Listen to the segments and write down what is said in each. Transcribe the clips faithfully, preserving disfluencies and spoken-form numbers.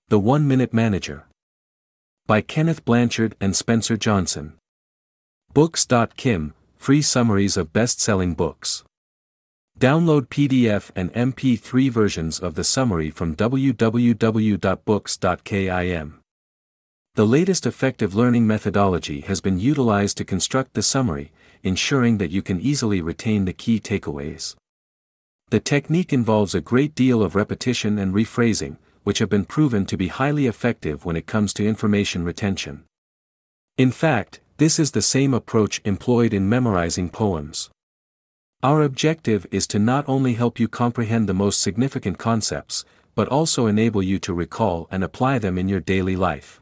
The One-Minute Manager. By Kenneth Blanchard and Spencer Johnson. Books dot com, free summaries of best-selling books. Download P D F and M P three versions of the summary from w w w dot books dot com. The latest effective learning methodology has been utilized to construct the summary, ensuring that you can easily retain the key takeaways. The technique involves a great deal of repetition and rephrasing, which have been proven to be highly effective when it comes to information retention. In fact, this is the same approach employed in memorizing poems. Our objective is to not only help you comprehend the most significant concepts, but also enable you to recall and apply them in your daily life.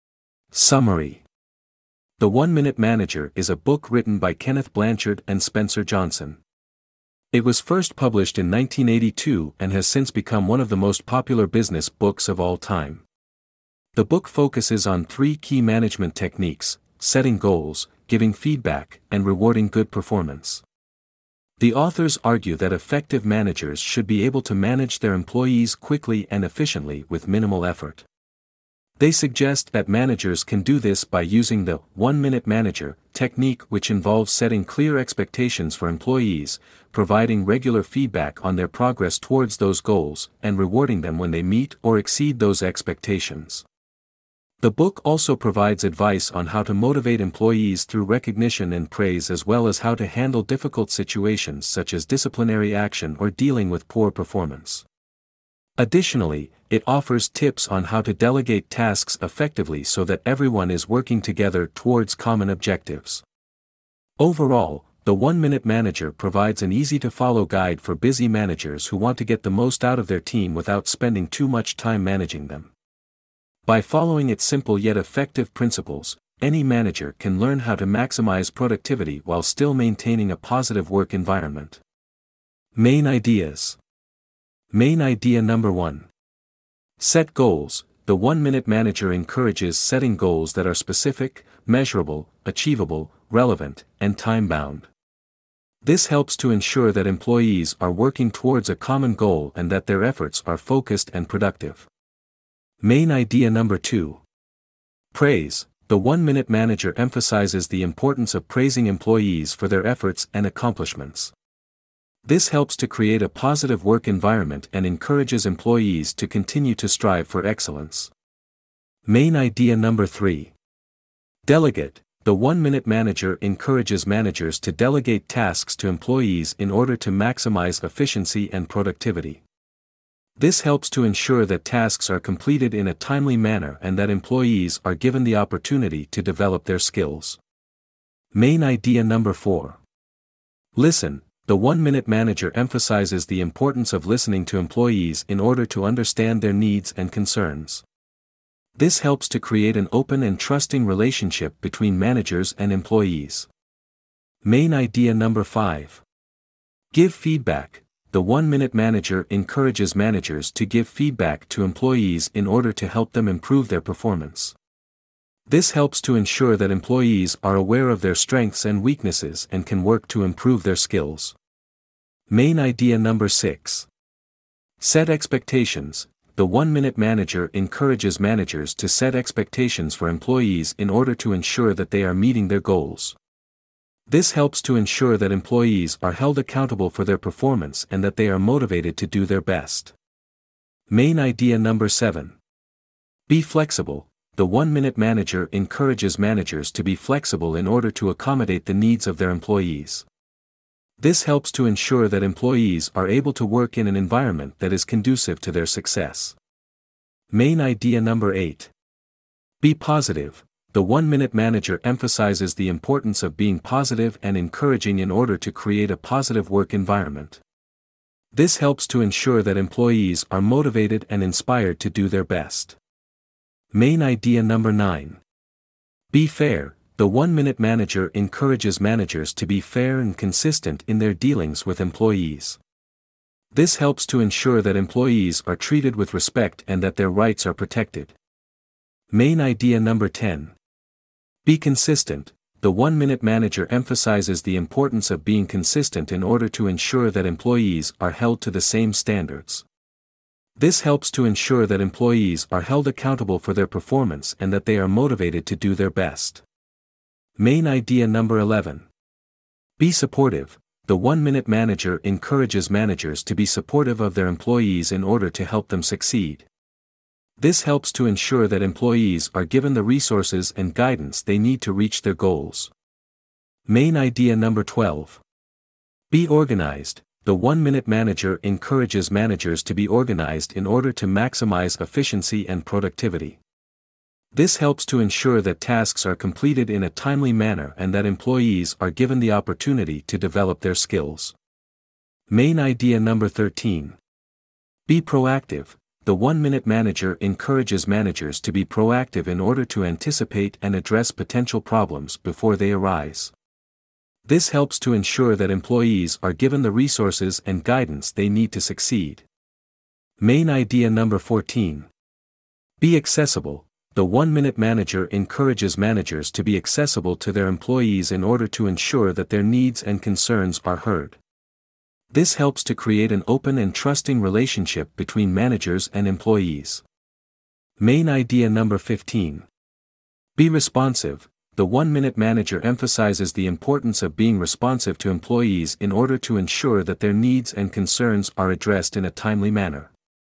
Summary. The One-Minute Manager is a book written by Kenneth Blanchard and Spencer Johnson. It was first published in nineteen eighty-two and has since become one of the most popular business books of all time. The book focuses on three key management techniques: setting goals, giving feedback, and rewarding good performance. The authors argue that effective managers should be able to manage their employees quickly and efficiently with minimal effort. They suggest that managers can do this by using the One-Minute Manager technique, which involves setting clear expectations for employees, providing regular feedback on their progress towards those goals, and rewarding them when they meet or exceed those expectations. The book also provides advice on how to motivate employees through recognition and praise, as well as how to handle difficult situations such as disciplinary action or dealing with poor performance. Additionally, it offers tips on how to delegate tasks effectively so that everyone is working together towards common objectives. Overall, the One-Minute Manager provides an easy-to-follow guide for busy managers who want to get the most out of their team without spending too much time managing them. By following its simple yet effective principles, any manager can learn how to maximize productivity while still maintaining a positive work environment. Main ideas. Main idea number one. Set goals. The One-Minute Manager encourages setting goals that are specific, measurable, achievable, relevant, and time-bound. This helps to ensure that employees are working towards a common goal and that their efforts are focused and productive. Main idea number two. Praise. The One-Minute Manager emphasizes the importance of praising employees for their efforts and accomplishments. This helps to create a positive work environment and encourages employees to continue to strive for excellence. Main idea number three. Delegate. The One-Minute Manager encourages managers to delegate tasks to employees in order to maximize efficiency and productivity. This helps to ensure that tasks are completed in a timely manner and that employees are given the opportunity to develop their skills. Main idea number four. Listen. The One-Minute Manager emphasizes the importance of listening to employees in order to understand their needs and concerns. This helps to create an open and trusting relationship between managers and employees. Main idea number five. Give feedback. The One-Minute Manager encourages managers to give feedback to employees in order to help them improve their performance. This helps to ensure that employees are aware of their strengths and weaknesses and can work to improve their skills. Main idea number six. Set expectations. The One-Minute Manager encourages managers to set expectations for employees in order to ensure that they are meeting their goals. This helps to ensure that employees are held accountable for their performance and that they are motivated to do their best. Main idea number seven. Be flexible. The One-Minute Manager encourages managers to be flexible in order to accommodate the needs of their employees. This helps to ensure that employees are able to work in an environment that is conducive to their success. Main idea number eight. Be positive. The One-Minute Manager emphasizes the importance of being positive and encouraging in order to create a positive work environment. This helps to ensure that employees are motivated and inspired to do their best. Main idea number nine. Be fair. The One-Minute Manager encourages managers to be fair and consistent in their dealings with employees. This helps to ensure that employees are treated with respect and that their rights are protected. Main idea number ten. Be consistent. The One-Minute Manager emphasizes the importance of being consistent in order to ensure that employees are held to the same standards. This helps to ensure that employees are held accountable for their performance and that they are motivated to do their best. Main idea number eleven. Be supportive. The one-minute manager encourages managers to be supportive of their employees in order to help them succeed. This helps to ensure that employees are given the resources and guidance they need to reach their goals. Main idea number twelve. Be organized. The one-minute manager encourages managers to be organized in order to maximize efficiency and productivity. This helps to ensure that tasks are completed in a timely manner and that employees are given the opportunity to develop their skills. Main idea number thirteen. Be proactive. The one-minute manager encourages managers to be proactive in order to anticipate and address potential problems before they arise. This helps to ensure that employees are given the resources and guidance they need to succeed. Main idea number fourteen. Be accessible. The one-minute manager encourages managers to be accessible to their employees in order to ensure that their needs and concerns are heard. This helps to create an open and trusting relationship between managers and employees. Main idea number fifteen. Be responsive. The one-minute manager emphasizes the importance of being responsive to employees in order to ensure that their needs and concerns are addressed in a timely manner.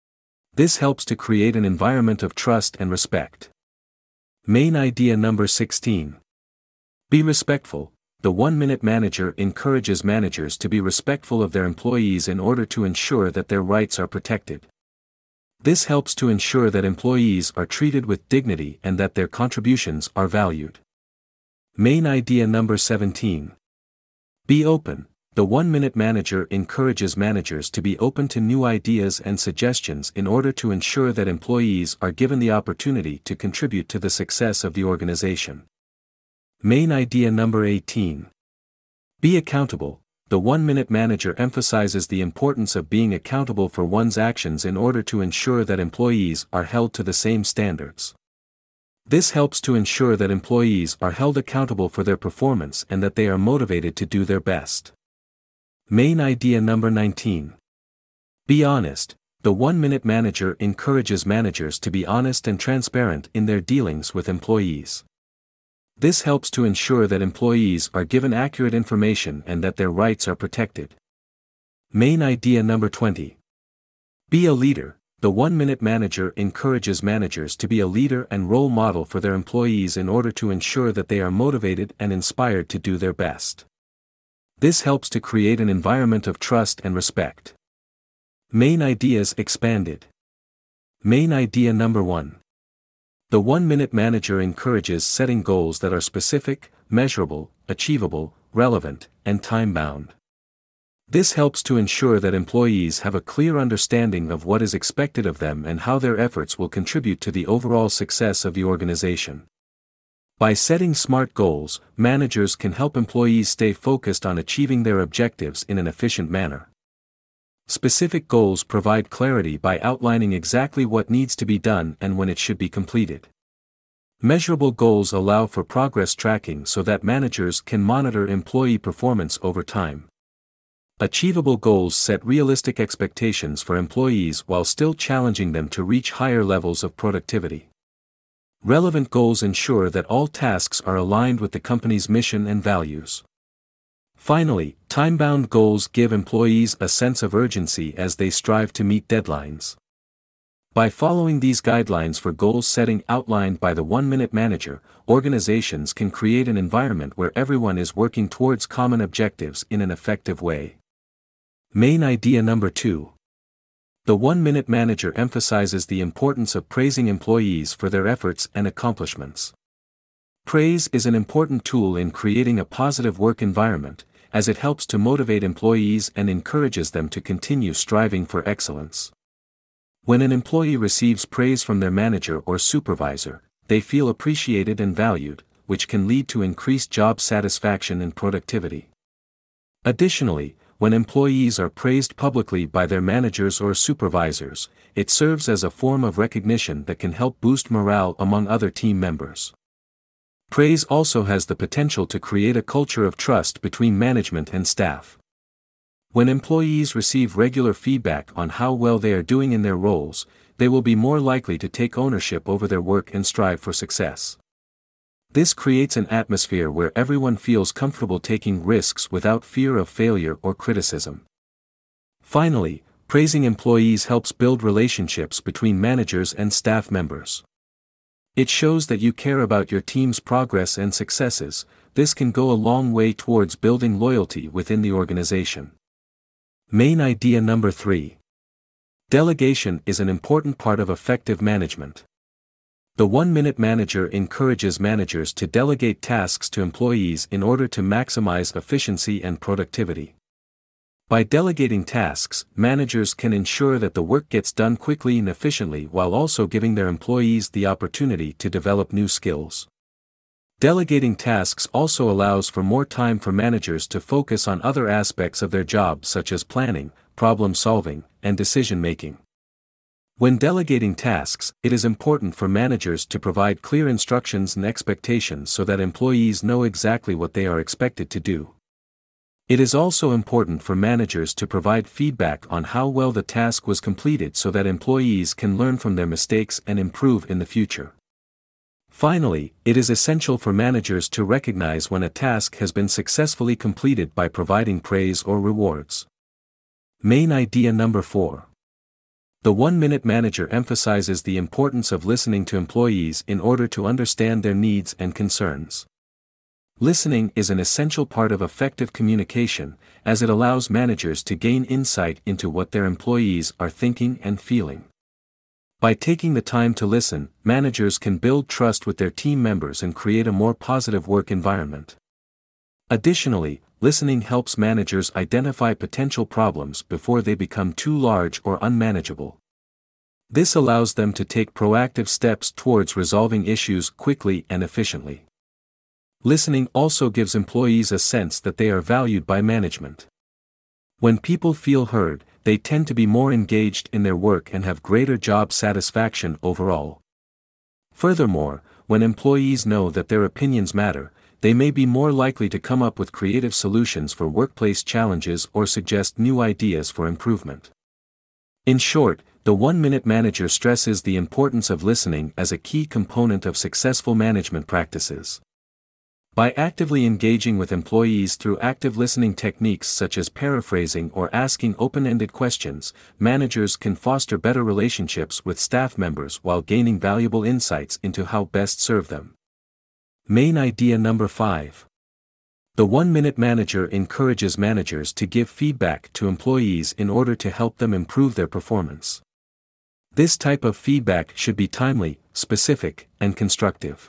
This helps to create an environment of trust and respect. Main idea number sixteen. Be respectful. The one-minute manager encourages managers to be respectful of their employees in order to ensure that their rights are protected. This helps to ensure that employees are treated with dignity and that their contributions are valued. Main idea number seventeen. Be open. The one-minute manager encourages managers to be open to new ideas and suggestions in order to ensure that employees are given the opportunity to contribute to the success of the organization. Main idea number eighteen. Be accountable. The one-minute manager emphasizes the importance of being accountable for one's actions in order to ensure that employees are held to the same standards. This helps to ensure that employees are held accountable for their performance and that they are motivated to do their best. Main idea number nineteen. Be honest. The one-minute manager encourages managers to be honest and transparent in their dealings with employees. This helps to ensure that employees are given accurate information and that their rights are protected. Main idea number twenty. Be a leader. The one-minute manager encourages managers to be a leader and role model for their employees in order to ensure that they are motivated and inspired to do their best. This helps to create an environment of trust and respect. Main ideas expanded. Main idea number one. The one-minute manager encourages setting goals that are specific, measurable, achievable, relevant, and time-bound. This helps to ensure that employees have a clear understanding of what is expected of them and how their efforts will contribute to the overall success of the organization. By setting SMART goals, managers can help employees stay focused on achieving their objectives in an efficient manner. Specific goals provide clarity by outlining exactly what needs to be done and when it should be completed. Measurable goals allow for progress tracking so that managers can monitor employee performance over time. Achievable goals set realistic expectations for employees while still challenging them to reach higher levels of productivity. Relevant goals ensure that all tasks are aligned with the company's mission and values. Finally, time-bound goals give employees a sense of urgency as they strive to meet deadlines. By following these guidelines for goal setting outlined by the one-minute manager, organizations can create an environment where everyone is working towards common objectives in an effective way. Main idea number two. The one-minute manager emphasizes the importance of praising employees for their efforts and accomplishments. Praise is an important tool in creating a positive work environment, as it helps to motivate employees and encourages them to continue striving for excellence. When an employee receives praise from their manager or supervisor, they feel appreciated and valued, which can lead to increased job satisfaction and productivity. Additionally, when employees are praised publicly by their managers or supervisors, it serves as a form of recognition that can help boost morale among other team members. Praise also has the potential to create a culture of trust between management and staff. When employees receive regular feedback on how well they are doing in their roles, they will be more likely to take ownership over their work and strive for success. This creates an atmosphere where everyone feels comfortable taking risks without fear of failure or criticism. Finally, praising employees helps build relationships between managers and staff members. It shows that you care about your team's progress and successes. This can go a long way towards building loyalty within the organization. Main idea number three. Delegation is an important part of effective management. The one-minute manager encourages managers to delegate tasks to employees in order to maximize efficiency and productivity. By delegating tasks, managers can ensure that the work gets done quickly and efficiently while also giving their employees the opportunity to develop new skills. Delegating tasks also allows for more time for managers to focus on other aspects of their job such as planning, problem-solving, and decision-making. When delegating tasks, it is important for managers to provide clear instructions and expectations so that employees know exactly what they are expected to do. It is also important for managers to provide feedback on how well the task was completed so that employees can learn from their mistakes and improve in the future. Finally, it is essential for managers to recognize when a task has been successfully completed by providing praise or rewards. Main idea number four. The one-minute manager emphasizes the importance of listening to employees in order to understand their needs and concerns. Listening is an essential part of effective communication, as it allows managers to gain insight into what their employees are thinking and feeling. By taking the time to listen, managers can build trust with their team members and create a more positive work environment. Additionally, listening helps managers identify potential problems before they become too large or unmanageable. This allows them to take proactive steps towards resolving issues quickly and efficiently. Listening also gives employees a sense that they are valued by management. When people feel heard, they tend to be more engaged in their work and have greater job satisfaction overall. Furthermore, when employees know that their opinions matter, they may be more likely to come up with creative solutions for workplace challenges or suggest new ideas for improvement. In short, the one-minute manager stresses the importance of listening as a key component of successful management practices. By actively engaging with employees through active listening techniques such as paraphrasing or asking open-ended questions, managers can foster better relationships with staff members while gaining valuable insights into how best serve them. Main idea number five. The one-minute manager encourages managers to give feedback to employees in order to help them improve their performance. This type of feedback should be timely, specific, and constructive.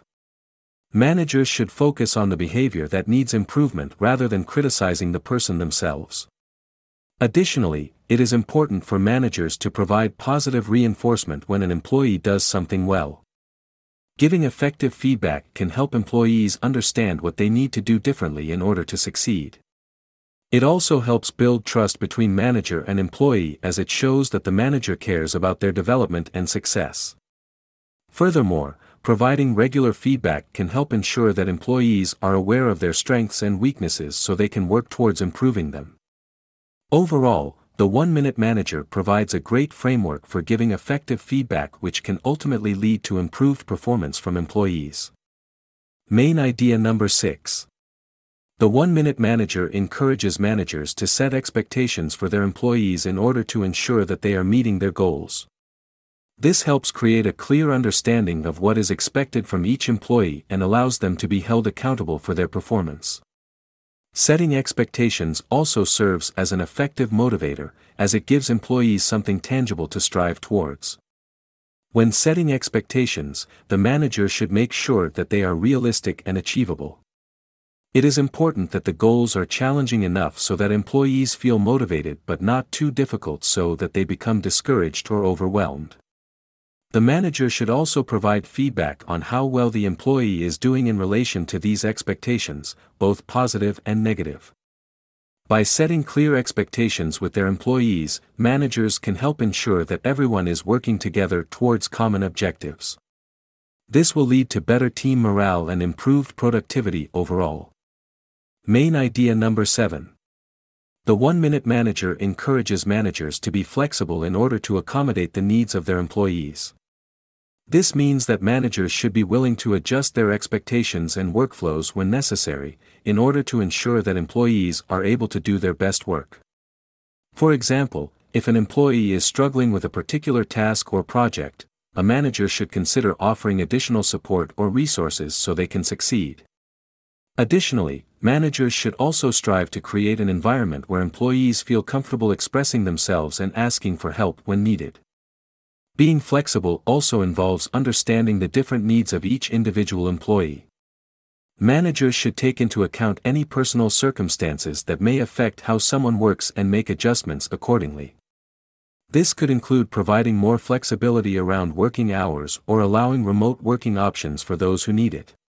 Managers should focus on the behavior that needs improvement rather than criticizing the person themselves. Additionally, it is important for managers to provide positive reinforcement when an employee does something well. Giving effective feedback can help employees understand what they need to do differently in order to succeed. It also helps build trust between manager and employee as it shows that the manager cares about their development and success. Furthermore, providing regular feedback can help ensure that employees are aware of their strengths and weaknesses so they can work towards improving them. Overall, the one-minute manager provides a great framework for giving effective feedback which can ultimately lead to improved performance from employees. Main idea number six. The one-minute manager encourages managers to set expectations for their employees in order to ensure that they are meeting their goals. This helps create a clear understanding of what is expected from each employee and allows them to be held accountable for their performance. Setting expectations also serves as an effective motivator, as it gives employees something tangible to strive towards. When setting expectations, the manager should make sure that they are realistic and achievable. It is important that the goals are challenging enough so that employees feel motivated but not too difficult so that they become discouraged or overwhelmed. The manager should also provide feedback on how well the employee is doing in relation to these expectations, both positive and negative. By setting clear expectations with their employees, managers can help ensure that everyone is working together towards common objectives. This will lead to better team morale and improved productivity overall. Main idea number seven. The one-minute manager encourages managers to be flexible in order to accommodate the needs of their employees. This means that managers should be willing to adjust their expectations and workflows when necessary, in order to ensure that employees are able to do their best work. For example, if an employee is struggling with a particular task or project, a manager should consider offering additional support or resources so they can succeed. Additionally, managers should also strive to create an environment where employees feel comfortable expressing themselves and asking for help when needed. Being flexible also involves understanding the different needs of each individual employee. Managers should take into account any personal circumstances that may affect how someone works and make adjustments accordingly. This could include providing more flexibility around working hours or allowing remote working options for those who need it.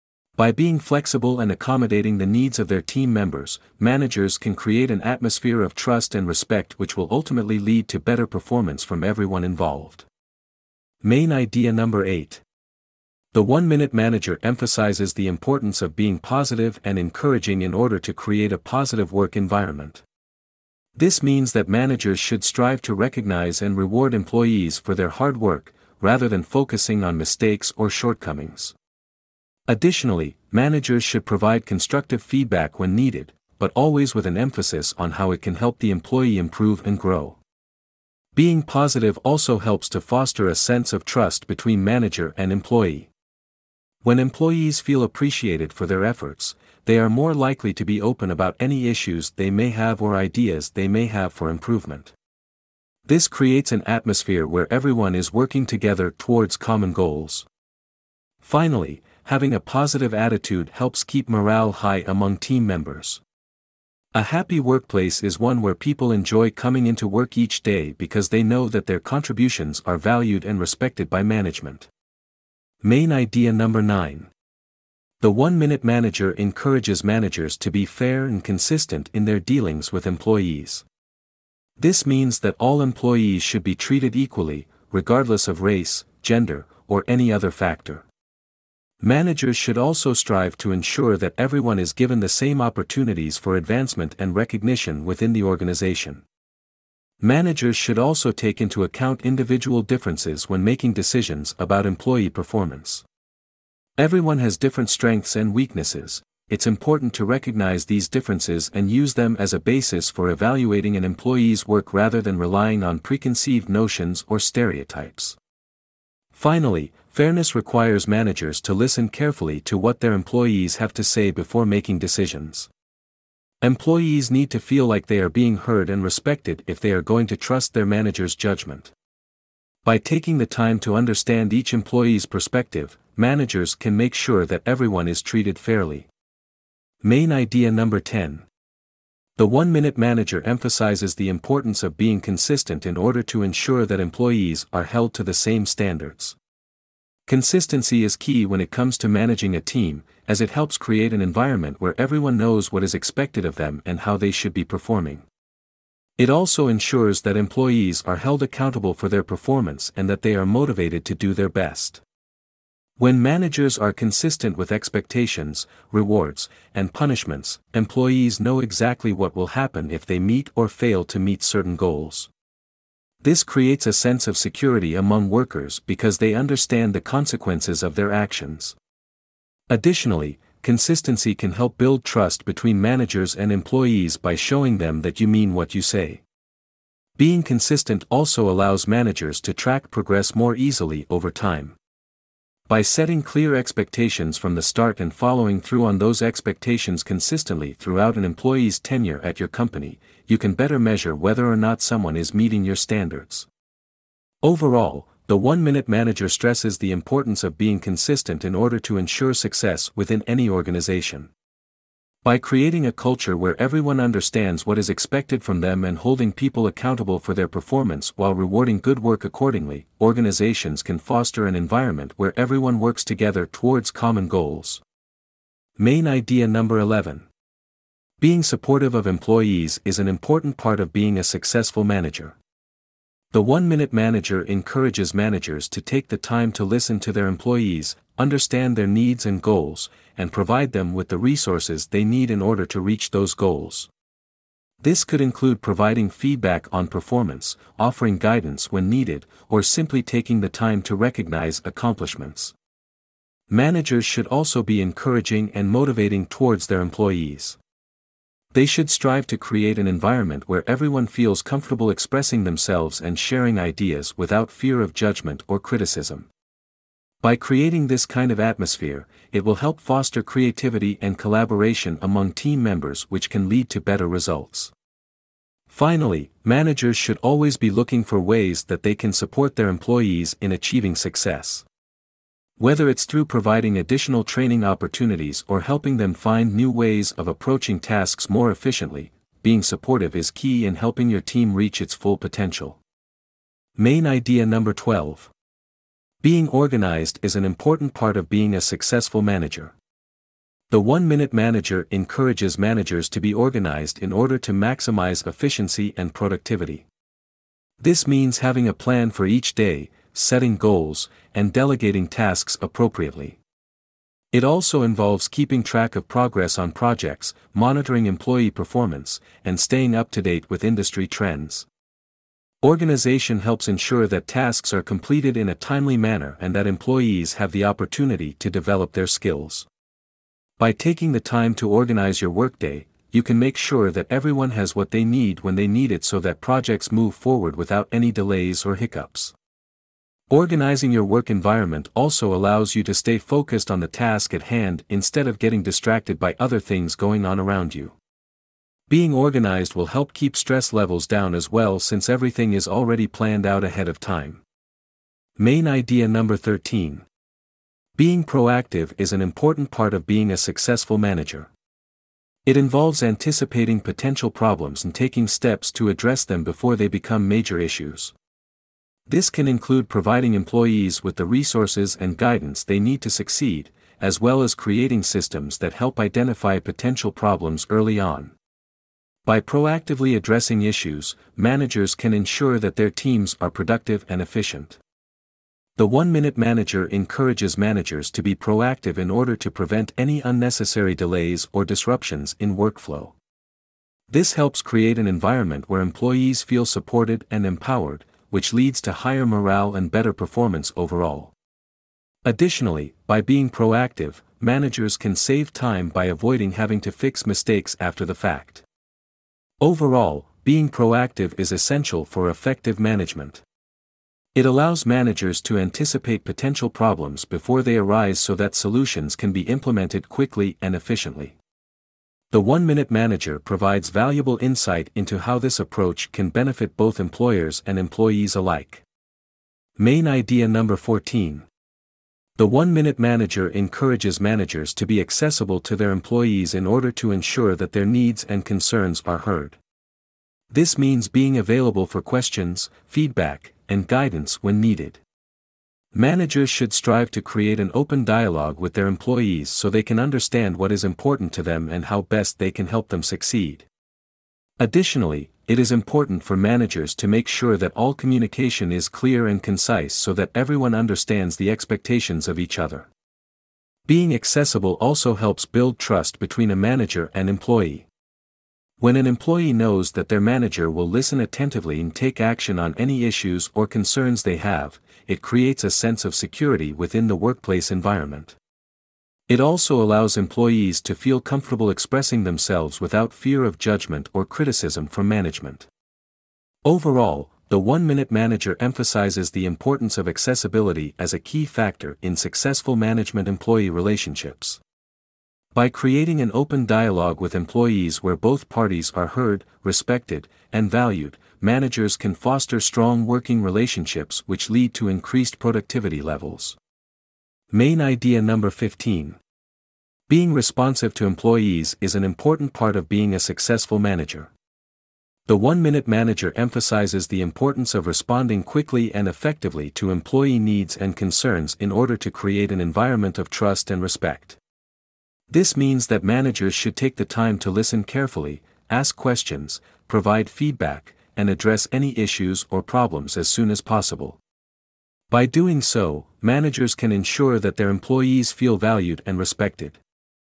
By being flexible and accommodating the needs of their team members, managers can create an atmosphere of trust and respect which will ultimately lead to better performance from everyone involved. Main idea number eight. The one-minute manager emphasizes the importance of being positive and encouraging in order to create a positive work environment. This means that managers should strive to recognize and reward employees for their hard work, rather than focusing on mistakes or shortcomings. Additionally, managers should provide constructive feedback when needed, but always with an emphasis on how it can help the employee improve and grow. Being positive also helps to foster a sense of trust between manager and employee. When employees feel appreciated for their efforts, they are more likely to be open about any issues they may have or ideas they may have for improvement. This creates an atmosphere where everyone is working together towards common goals. Finally, having a positive attitude helps keep morale high among team members. A happy workplace is one where people enjoy coming into work each day because they know that their contributions are valued and respected by management. Main idea number nine. The one-minute manager encourages managers to be fair and consistent in their dealings with employees. This means that all employees should be treated equally, regardless of race, gender, or any other factor. Managers should also strive to ensure that everyone is given the same opportunities for advancement and recognition within the organization. Managers should also take into account individual differences when making decisions about employee performance. Everyone has different strengths and weaknesses. It's important to recognize these differences and use them as a basis for evaluating an employee's work rather than relying on preconceived notions or stereotypes. Finally, fairness requires managers to listen carefully to what their employees have to say before making decisions. Employees need to feel like they are being heard and respected if they are going to trust their manager's judgment. By taking the time to understand each employee's perspective, managers can make sure that everyone is treated fairly. Main idea number ten. The one-minute manager emphasizes the importance of being consistent in order to ensure that employees are held to the same standards. Consistency is key when it comes to managing a team, as it helps create an environment where everyone knows what is expected of them and how they should be performing. It also ensures that employees are held accountable for their performance and that they are motivated to do their best. When managers are consistent with expectations, rewards, and punishments, employees know exactly what will happen if they meet or fail to meet certain goals. This creates a sense of security among workers because they understand the consequences of their actions. Additionally, consistency can help build trust between managers and employees by showing them that you mean what you say. Being consistent also allows managers to track progress more easily over time. By setting clear expectations from the start and following through on those expectations consistently throughout an employee's tenure at your company, you can better measure whether or not someone is meeting your standards. Overall, the one-minute manager stresses the importance of being consistent in order to ensure success within any organization. By creating a culture where everyone understands what is expected from them and holding people accountable for their performance while rewarding good work accordingly, organizations can foster an environment where everyone works together towards common goals. Main idea number eleven. Being supportive of employees is an important part of being a successful manager. The one-minute manager encourages managers to take the time to listen to their employees, understand their needs and goals, and provide them with the resources they need in order to reach those goals. This could include providing feedback on performance, offering guidance when needed, or simply taking the time to recognize accomplishments. Managers should also be encouraging and motivating towards their employees. They should strive to create an environment where everyone feels comfortable expressing themselves and sharing ideas without fear of judgment or criticism. By creating this kind of atmosphere, it will help foster creativity and collaboration among team members, which can lead to better results. Finally, managers should always be looking for ways that they can support their employees in achieving success. Whether it's through providing additional training opportunities or helping them find new ways of approaching tasks more efficiently, being supportive is key in helping your team reach its full potential. Main idea number twelve. Being organized is an important part of being a successful manager. The one-minute manager encourages managers to be organized in order to maximize efficiency and productivity. This means having a plan for each day, setting goals, and delegating tasks appropriately. It also involves keeping track of progress on projects, monitoring employee performance, and staying up to date with industry trends. Organization helps ensure that tasks are completed in a timely manner and that employees have the opportunity to develop their skills. By taking the time to organize your workday, you can make sure that everyone has what they need when they need it so that projects move forward without any delays or hiccups. Organizing your work environment also allows you to stay focused on the task at hand instead of getting distracted by other things going on around you. Being organized will help keep stress levels down as well, since everything is already planned out ahead of time. Main idea number thirteen. Being proactive is an important part of being a successful manager. It involves anticipating potential problems and taking steps to address them before they become major issues. This can include providing employees with the resources and guidance they need to succeed, as well as creating systems that help identify potential problems early on. By proactively addressing issues, managers can ensure that their teams are productive and efficient. The one-minute manager encourages managers to be proactive in order to prevent any unnecessary delays or disruptions in workflow. This helps create an environment where employees feel supported and empowered, which leads to higher morale and better performance overall. Additionally, by being proactive, managers can save time by avoiding having to fix mistakes after the fact. Overall, being proactive is essential for effective management. It allows managers to anticipate potential problems before they arise so that solutions can be implemented quickly and efficiently. The one-minute manager provides valuable insight into how this approach can benefit both employers and employees alike. Main idea number fourteen. The one-minute manager encourages managers to be accessible to their employees in order to ensure that their needs and concerns are heard. This means being available for questions, feedback, and guidance when needed. Managers should strive to create an open dialogue with their employees so they can understand what is important to them and how best they can help them succeed. Additionally, it is important for managers to make sure that all communication is clear and concise so that everyone understands the expectations of each other. Being accessible also helps build trust between a manager and employee. When an employee knows that their manager will listen attentively and take action on any issues or concerns they have, it creates a sense of security within the workplace environment. It also allows employees to feel comfortable expressing themselves without fear of judgment or criticism from management. Overall, the one-minute manager emphasizes the importance of accessibility as a key factor in successful management-employee relationships. By creating an open dialogue with employees where both parties are heard, respected, and valued, managers can foster strong working relationships which lead to increased productivity levels. Main idea number fifteen. Being responsive to employees is an important part of being a successful manager. The one-minute manager emphasizes the importance of responding quickly and effectively to employee needs and concerns in order to create an environment of trust and respect. This means that managers should take the time to listen carefully, ask questions, provide feedback, and address any issues or problems as soon as possible. By doing so, managers can ensure that their employees feel valued and respected.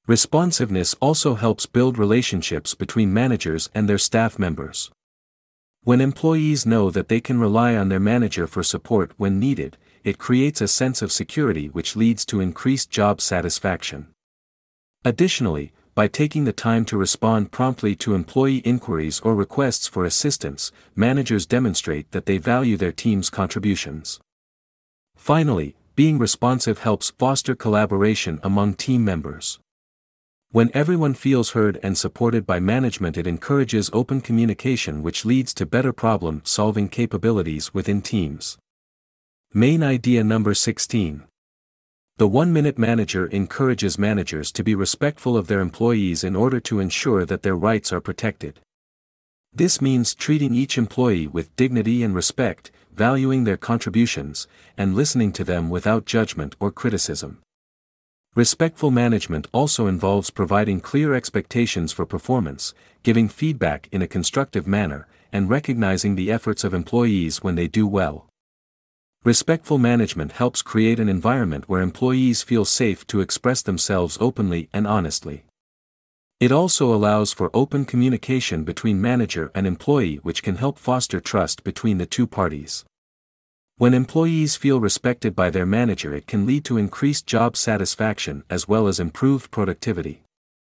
Responsiveness also helps build relationships between managers and their staff members. When employees know that they can rely on their manager for support when needed, it creates a sense of security which leads to increased job satisfaction. Additionally, by taking the time to respond promptly to employee inquiries or requests for assistance, managers demonstrate that they value their team's contributions. Finally, being responsive helps foster collaboration among team members. When everyone feels heard and supported by management, it encourages open communication, which leads to better problem-solving capabilities within teams. Main idea number sixteen. The one-minute manager encourages managers to be respectful of their employees in order to ensure that their rights are protected. This means treating each employee with dignity and respect, valuing their contributions, and listening to them without judgment or criticism. Respectful management also involves providing clear expectations for performance, giving feedback in a constructive manner, and recognizing the efforts of employees when they do well. Respectful management helps create an environment where employees feel safe to express themselves openly and honestly. It also allows for open communication between manager and employee, which can help foster trust between the two parties. When employees feel respected by their manager, it can lead to increased job satisfaction as well as improved productivity.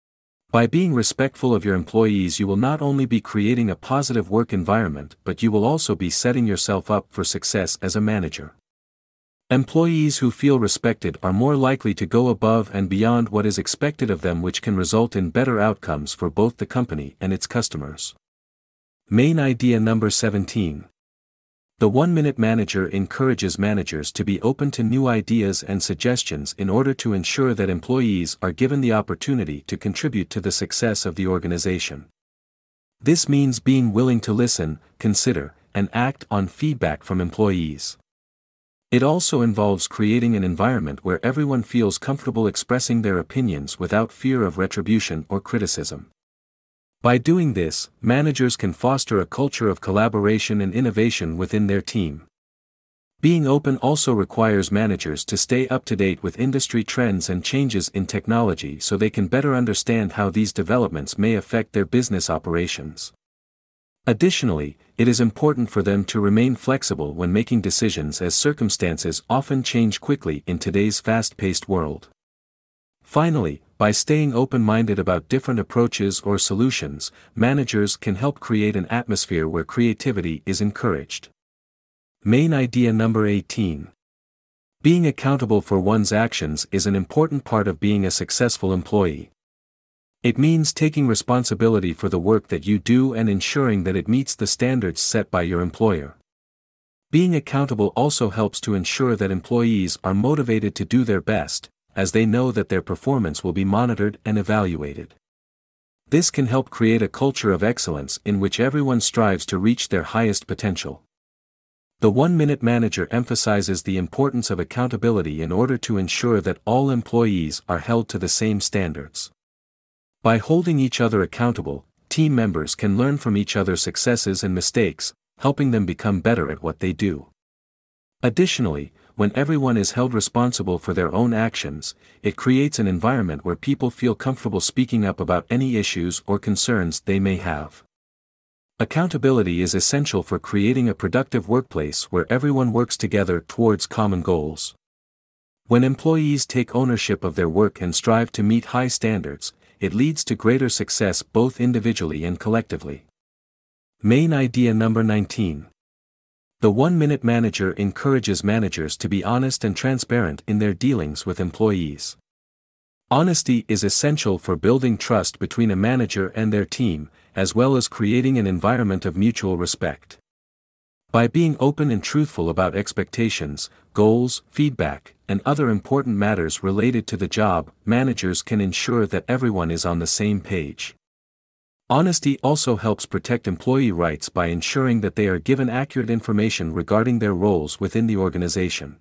By being respectful of your employees, you will not only be creating a positive work environment, but you will also be setting yourself up for success as a manager. Employees who feel respected are more likely to go above and beyond what is expected of them, which can result in better outcomes for both the company and its customers. Main idea number seventeen. The one-minute manager encourages managers to be open to new ideas and suggestions in order to ensure that employees are given the opportunity to contribute to the success of the organization. This means being willing to listen, consider, and act on feedback from employees. It also involves creating an environment where everyone feels comfortable expressing their opinions without fear of retribution or criticism. By doing this, managers can foster a culture of collaboration and innovation within their team. Being open also requires managers to stay up to date with industry trends and changes in technology so they can better understand how these developments may affect their business operations. Additionally, it is important for them to remain flexible when making decisions, as circumstances often change quickly in today's fast-paced world. Finally, by staying open-minded about different approaches or solutions, managers can help create an atmosphere where creativity is encouraged. Main idea number eighteen. Being accountable for one's actions is an important part of being a successful employee. It means taking responsibility for the work that you do and ensuring that it meets the standards set by your employer. Being accountable also helps to ensure that employees are motivated to do their best, as they know that their performance will be monitored and evaluated. This can help create a culture of excellence in which everyone strives to reach their highest potential. The one-minute manager emphasizes the importance of accountability in order to ensure that all employees are held to the same standards. By holding each other accountable, team members can learn from each other's successes and mistakes, helping them become better at what they do. Additionally, when everyone is held responsible for their own actions, it creates an environment where people feel comfortable speaking up about any issues or concerns they may have. Accountability is essential for creating a productive workplace where everyone works together towards common goals. When employees take ownership of their work and strive to meet high standards, it leads to greater success both individually and collectively. Main idea number nineteen. The one-minute manager encourages managers to be honest and transparent in their dealings with employees. Honesty is essential for building trust between a manager and their team, as well as creating an environment of mutual respect. By being open and truthful about expectations, goals, feedback, and other important matters related to the job, managers can ensure that everyone is on the same page. Honesty also helps protect employee rights by ensuring that they are given accurate information regarding their roles within the organization.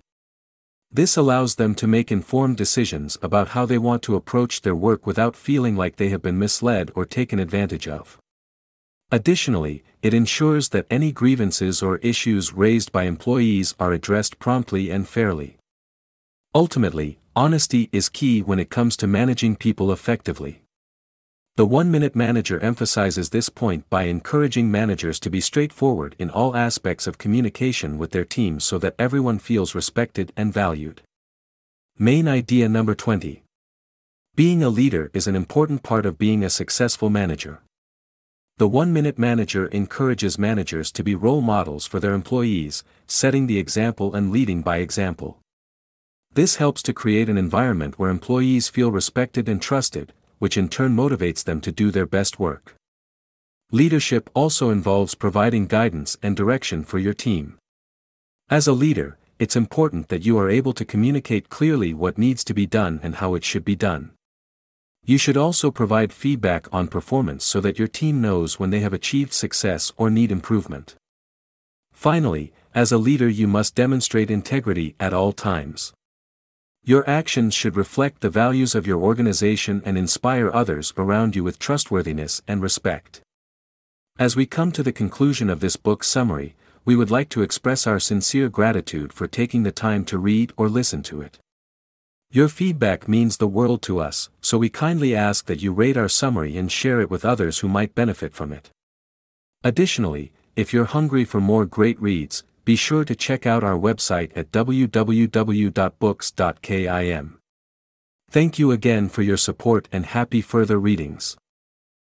This allows them to make informed decisions about how they want to approach their work without feeling like they have been misled or taken advantage of. Additionally, it ensures that any grievances or issues raised by employees are addressed promptly and fairly. Ultimately, Honesty is key when it comes to managing people effectively. The One-Minute Manager emphasizes this point by encouraging managers to be straightforward in all aspects of communication with their teams so that everyone feels respected and valued. Main idea number twenty. Being a leader is an important part of being a successful manager. The One-Minute Manager encourages managers to be role models for their employees, setting the example and leading by example. This helps to create an environment where employees feel respected and trusted, which in turn motivates them to do their best work. Leadership also involves providing guidance and direction for your team. As a leader, it's important that you are able to communicate clearly what needs to be done and how it should be done. You should also provide feedback on performance so that your team knows when they have achieved success or need improvement. Finally, as a leader you must demonstrate integrity at all times. Your actions should reflect the values of your organization and inspire others around you with trustworthiness and respect. As we come to the conclusion of this book summary, we would like to express our sincere gratitude for taking the time to read or listen to it. Your feedback means the world to us, so we kindly ask that you rate our summary and share it with others who might benefit from it. Additionally, if you're hungry for more great reads, be sure to check out our website at w w w dot books dot kim. Thank you again for your support and happy further readings.